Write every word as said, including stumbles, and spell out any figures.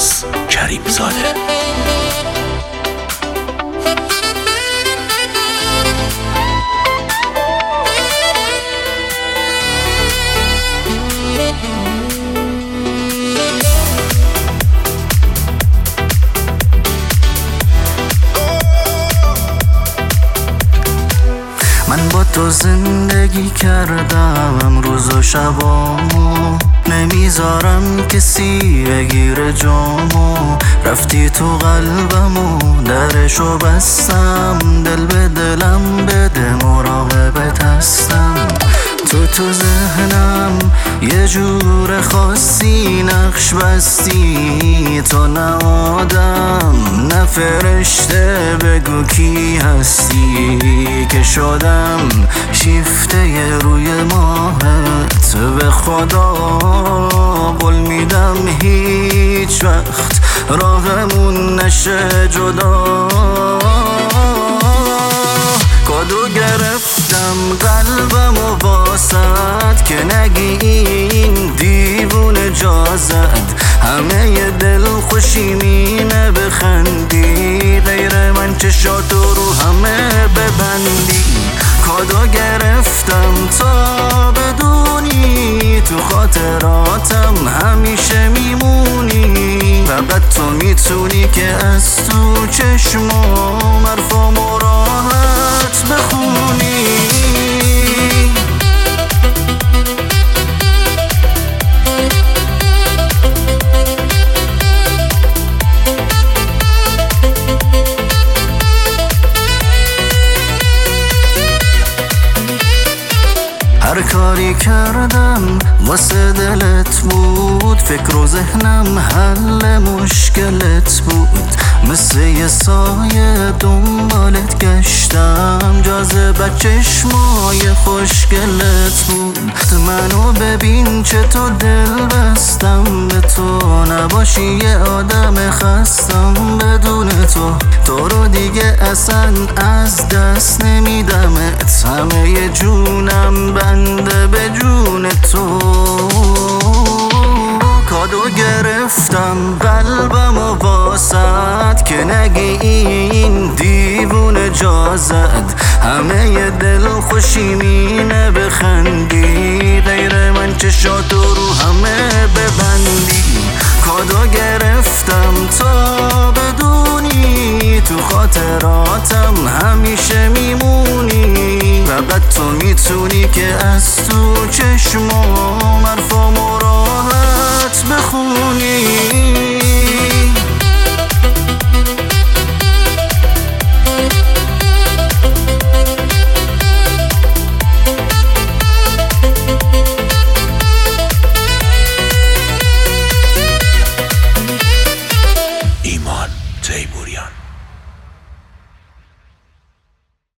عباس کریم زاده. من با تو زندگی کردم روز و شبامو، نمیذارم کسی بگیره جامو. رفتی تو قلبمو درشو بستم، دل به دلم بده مراقبت هستم. تو تو ذهنم یه جور خاصی نقش بستی، تو نه آدم نه فرشته، بگو کی هستی که شدم شیفته روی ماهت. به خدا قول میدم هیچ وقت راهمون نشه جدا. کادو گرفتم قلبم و باست که نگی این دیوونه جا زد. همه دل خوشی مینه بخندی، غیر من چشاتو رو همه ببندی. کادو گرفتم تا بدونی تو خاطراتم همیشه میمونی. فقط تو میتونی که از تو چشمام حرفام و راحت بخونی. هر کاری کردم واسه دلت بود، فکر و ذهنم حل مشکلت بود. مثل یه سایه دنبالت گشتم، جاذبه چشمای خوشگلت بود. منو ببین چه تو دل بستم به تو، نباشی یه آدم خستم بدون تو. تو رو دیگه اصلا از دست نمیدمت، همه جونم بنده به جون تو. کادو گرفتم قلبم و باست که نگی این دیوونه جا زد. همه دل خوشی مینه بخندی، غیر من چشاتو رو همه ببندی. کادو گرفتم تا بدونی تو خاطراتم همیشه میمونی. فقط تو میتونی که از تو چشمام حرفامو